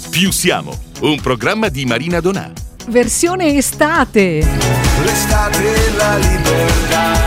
Più siamo, un programma di Marina Donà. Versione estate. L'estate e la libertà.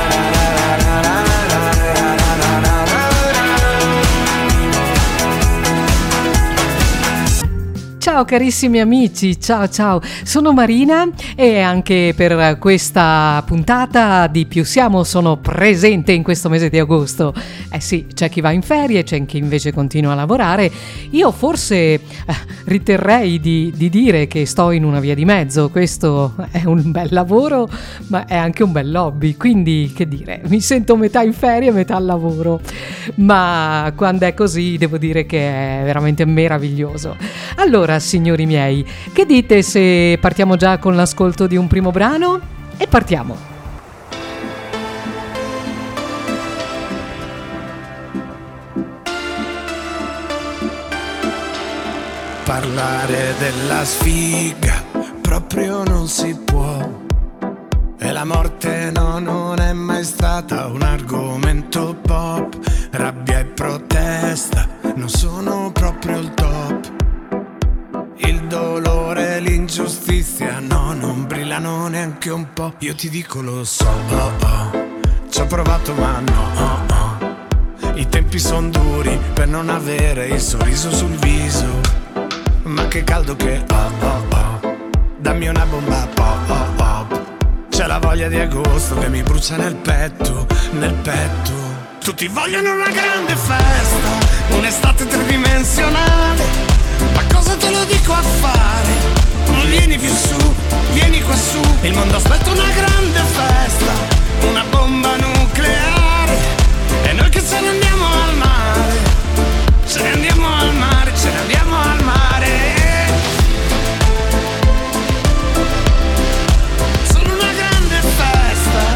Ciao carissimi amici, ciao, sono Marina e anche per questa puntata di Più Siamo sono presente in questo mese di agosto. Eh sì, c'è chi va in ferie, c'è chi invece continua a lavorare. Io forse riterrei di dire che sto in una via di mezzo. Questo è un bel lavoro, ma è anche un bel hobby, quindi che dire, mi sento metà in ferie, metà al lavoro. Ma quando è così devo dire che è veramente meraviglioso. Allora, signori miei, che dite se partiamo già con l'ascolto di un primo brano? E partiamo! Parlare della sfiga proprio non si può. E la morte no, non è mai stata un argomento pop. Rabbia e protesta non sono proprio il top. Il dolore e l'ingiustizia no, non brillano neanche un po'. Io ti dico lo so, ci ho provato ma no, I tempi son duri per non avere il sorriso sul viso. Ma che caldo che dammi una bomba pop. C'è la voglia di agosto che mi brucia nel petto. Tutti vogliono una grande festa, un'estate tridimensionale. Ma cosa te lo dico a fare? Non vieni più su, vieni qua su. Il mondo aspetta una grande festa, una bomba nucleare. E noi che ce ne andiamo al mare, ce ne andiamo al mare, ce ne andiamo al mare. Sono una grande festa.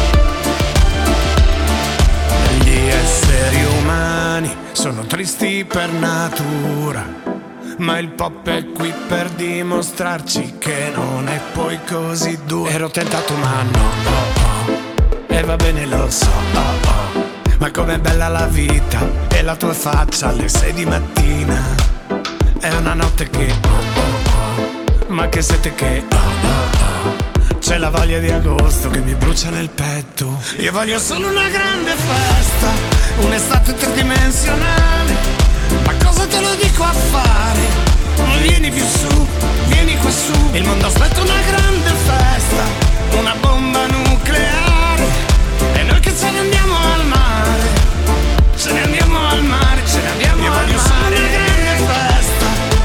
Gli esseri umani sono tristi per natura, ma il pop è qui per dimostrarci che non è poi così duro. Ero tentato ma no, e va bene lo so, ma com'è bella la vita e la tua faccia alle 6 di mattina. È una notte che ma che sete che c'è la voglia di agosto che mi brucia nel petto. Io voglio solo una grande festa, un'estate tridimensionale. Ma cosa te lo dico a fare? Non vieni più su, vieni qua su. Il mondo aspetta una grande festa, una bomba nucleare. E noi che ce ne andiamo al mare, ce ne andiamo al mare, ce ne andiamo al mare. Io voglio solo una grande festa.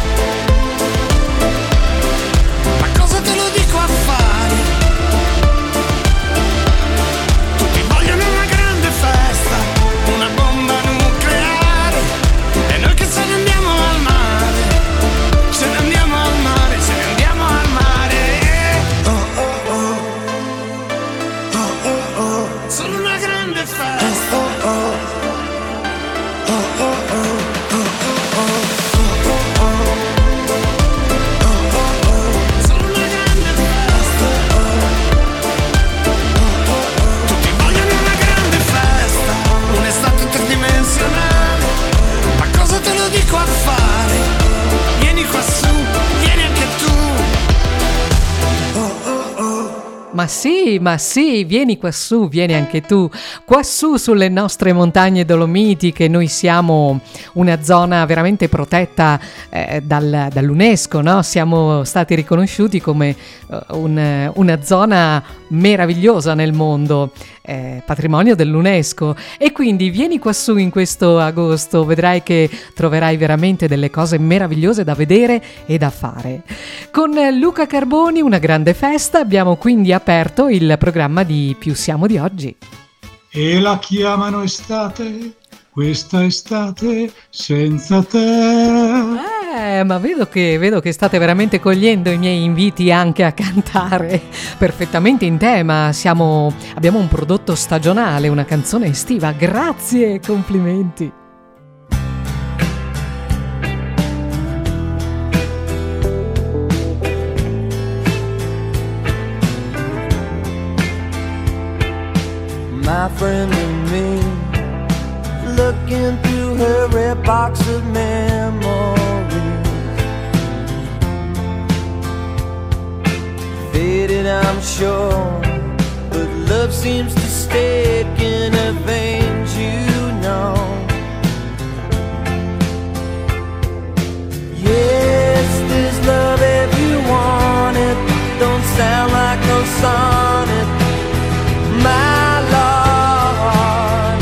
Ma cosa te lo dico a fare? Tutti vogliono una grande festa, una bomba nucleare. E noi che ce ne andiamo al mare, ce ne andiamo al mare, ce ne andiamo al mare. Sono una grande festa. Sono una grande festa. Tutti vogliono una grande festa, un'estate tridimensionale. Ma cosa te lo dico a fare? Vieni qua su, vieni anche tu. Ma sì, vieni quassù, vieni anche tu, quassù sulle nostre montagne dolomitiche. Noi siamo una zona veramente protetta dall'UNESCO, no? Siamo stati riconosciuti come una zona meravigliosa nel mondo, patrimonio dell'UNESCO. E quindi vieni quassù in questo agosto, vedrai che troverai veramente delle cose meravigliose da vedere e da fare. Con Luca Carboni, una grande festa, abbiamo quindi aperto il programma di Più Siamo di oggi. E la chiamano estate, questa estate senza te. Ma vedo che state veramente cogliendo i miei inviti anche a cantare perfettamente in tema. Abbiamo un prodotto stagionale, una canzone estiva. Grazie, complimenti. My friend and me, looking through her red box of memories, I'm sure, but love seems to stick in her veins, you know. Yes, there's love if you want it. Don't sound like no sonnet, my Lord.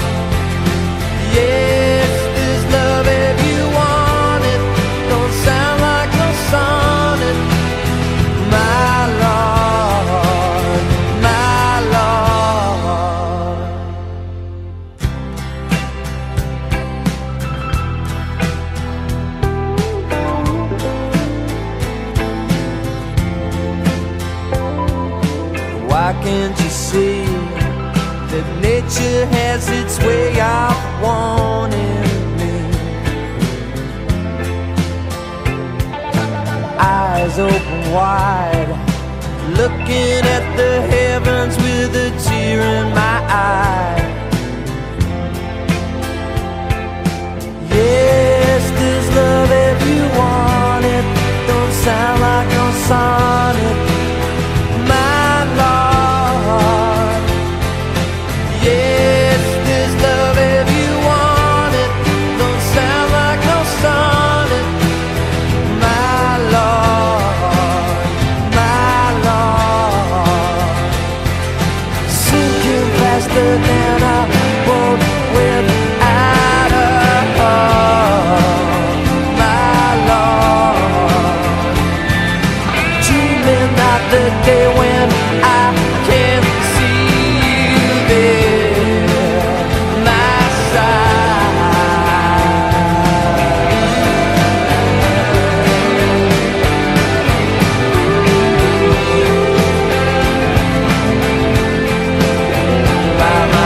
Yes, there's love if you want it. Don't sound like no sonnet, my Lord, my Lord. Why can't you see that nature has its way of wanting me? Eyes open wide, looking at the heavens with a tear in my eye. Yes, there's love if you want it. Don't sound like no sonnet, my Lord. Yes, there's love if you want it. Don't sound like no sonnet, my Lord, my Lord. Sinking faster than a boat without a hull, my Lord. Dreaming of the day when I can see you there, my side. By my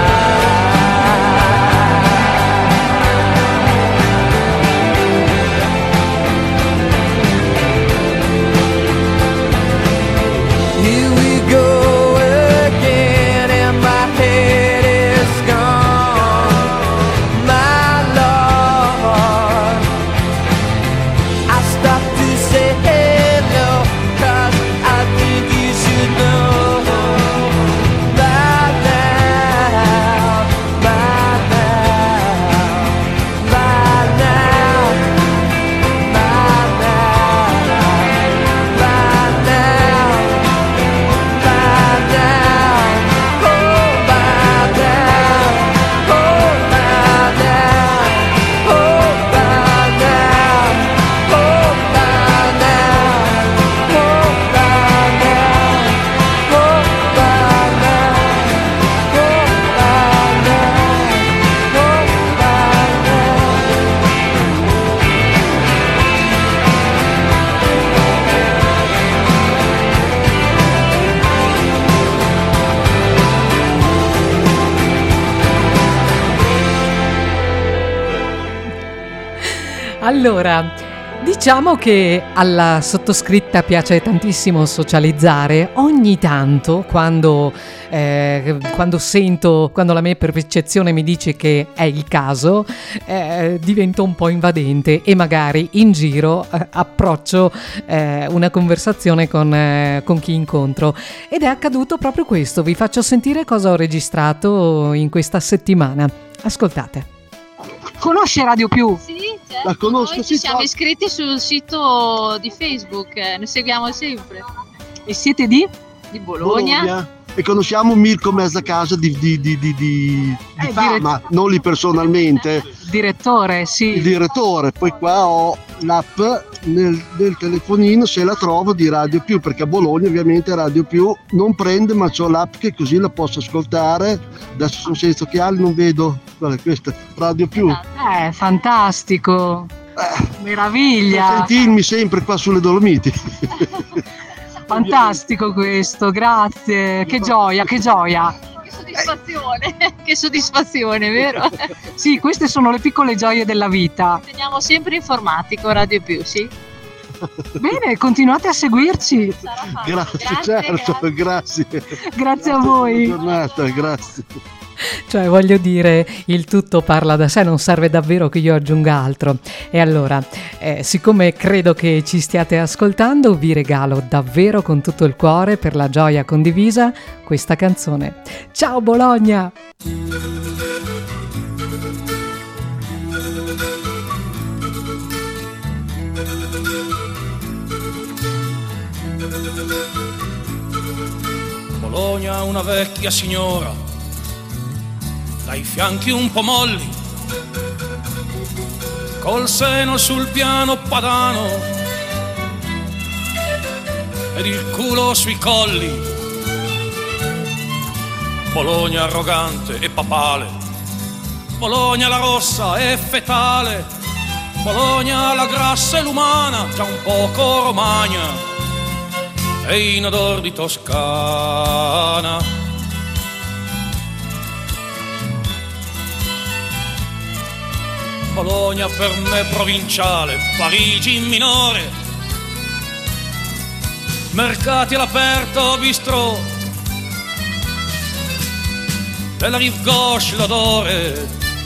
Here we go again, and my head is gone, my Lord. I stopped to say hello, 'cause I think you should know by now, by now, by now, by now, by now. Allora, diciamo che alla sottoscritta piace tantissimo socializzare. Ogni tanto, quando la mia percezione mi dice che è il caso, divento un po' invadente e magari in giro approccio una conversazione con chi incontro. Ed è accaduto proprio questo. Vi faccio sentire cosa ho registrato in questa settimana. Ascoltate. Conosce Radio Più? Sì, certo. La conosco, Noi sì, ci siamo so. iscritti sul sito di Facebook, ne seguiamo sempre. E siete di? Di Bologna. E conosciamo Mirko Mezzacasa di fama, non lì personalmente, Direttore, il sì. direttore. Poi qua ho l'app nel telefonino, se la trovo, di Radio Più, perché a Bologna ovviamente Radio Più non prende, ma c'ho l'app che così la posso ascoltare. Adesso sono senza occhiali, non vedo. Guarda, questa Radio Più. Fantastico. Per Meraviglia. sentirmi sempre qua sulle Dolomiti. Fantastico questo, grazie. Che gioia, che gioia. Che soddisfazione, che soddisfazione, vero? Sì, queste sono le piccole gioie della vita. Teniamo sempre informati con Radio Più, sì? Bene, continuate a seguirci. Grazie, certo, grazie. Grazie a voi. Buona giornata, grazie. Cioè, voglio dire, il tutto parla da sé, non serve davvero che io aggiunga altro. E allora, siccome credo che ci stiate ascoltando, vi regalo davvero con tutto il cuore, per la gioia condivisa, questa canzone. Ciao Bologna! Bologna, una vecchia signora, dai fianchi un po' molli, col seno sul piano padano ed il culo sui colli. Bologna arrogante e papale, Bologna la rossa e fetale, Bologna la grassa e l'umana, già un poco romagna e in odor di Toscana. Bologna per me provinciale, Parigi in minore, mercati all'aperto, bistrò, della rive gauche l'odore,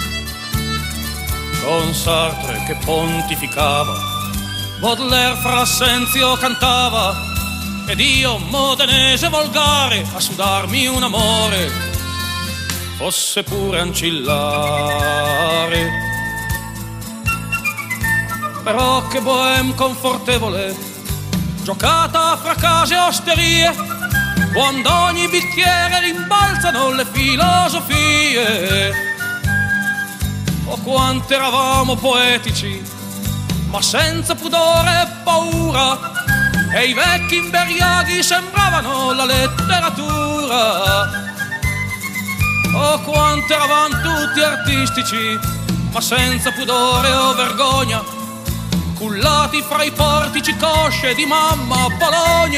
con Sartre che pontificava, Baudelaire fra l'assenzio cantava, ed io, modenese volgare, a sudarmi un amore, fosse pure ancillare. Però che bohème confortevole, giocata fra case e osterie, quando ogni bicchiere rimbalzano le filosofie. Oh, quanto eravamo poetici, ma senza pudore e paura, e i vecchi imberiaghi sembravano la letteratura. Oh, quanto eravamo tutti artistici, ma senza pudore o vergogna, cullati fra i portici cosce di mamma Bologna.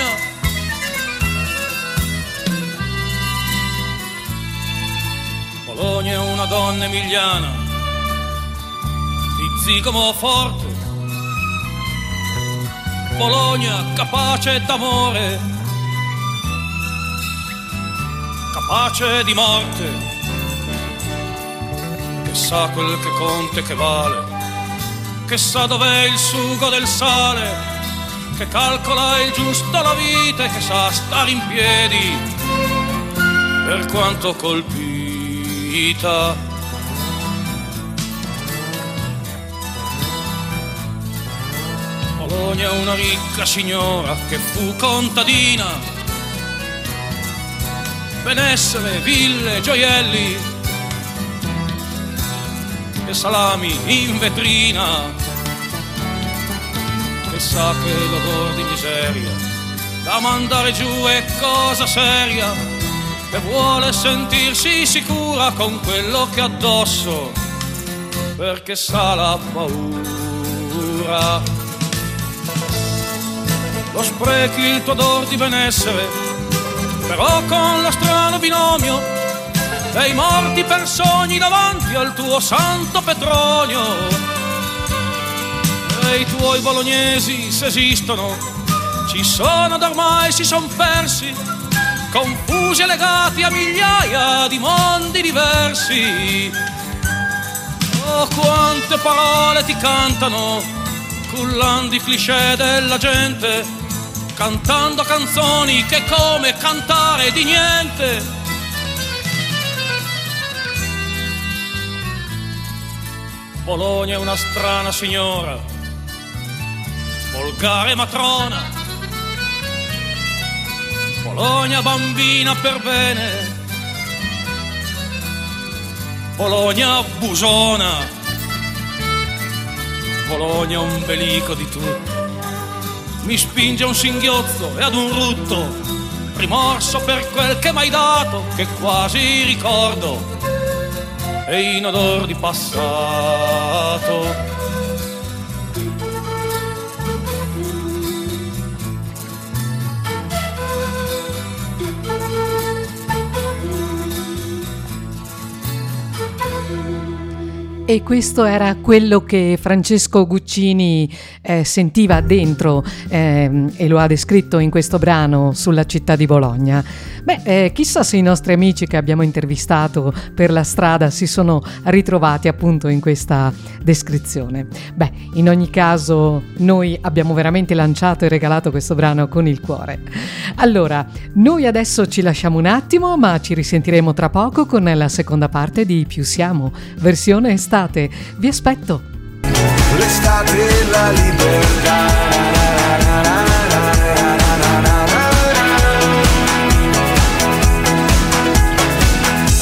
Bologna è una donna emiliana, di zigomo forte, Bologna capace d'amore, capace di morte, che sa quel che conta e che vale, che sa dov'è il sugo del sale, che calcola il giusto la vita e che sa stare in piedi per quanto colpita. Bologna è una ricca signora che fu contadina, benessere, ville, gioielli e salami in vetrina, che sa che l'odor di miseria da mandare giù è cosa seria, e vuole sentirsi sicura con quello che ha addosso, perché sa la paura. Lo sprechi il tuo odor di benessere, però con lo strano binomio dei morti per sogni davanti al tuo santo Petronio. E i tuoi bolognesi, se esistono, ci sono da ormai, si son persi, confusi e legati a migliaia di mondi diversi. Oh, quante parole ti cantano, cullando i cliché della gente, cantando canzoni che come cantare di niente. Bologna è una strana signora, volgare matrona, Bologna bambina per bene, Bologna busona, Bologna ombelico di tutto, mi spinge a un singhiozzo e ad un rutto, rimorso per quel che m'hai dato, che quasi ricordo, e in odor di passato. E questo era quello che Francesco Guccini sentiva dentro e lo ha descritto in questo brano sulla città di Bologna. Chissà se i nostri amici che abbiamo intervistato per la strada si sono ritrovati appunto in questa descrizione. In ogni caso noi abbiamo veramente lanciato e regalato questo brano con il cuore. Allora, noi adesso ci lasciamo un attimo, ma ci risentiremo tra poco con la seconda parte di Più Siamo, versione estate. Vi aspetto. L'estate e la libertà.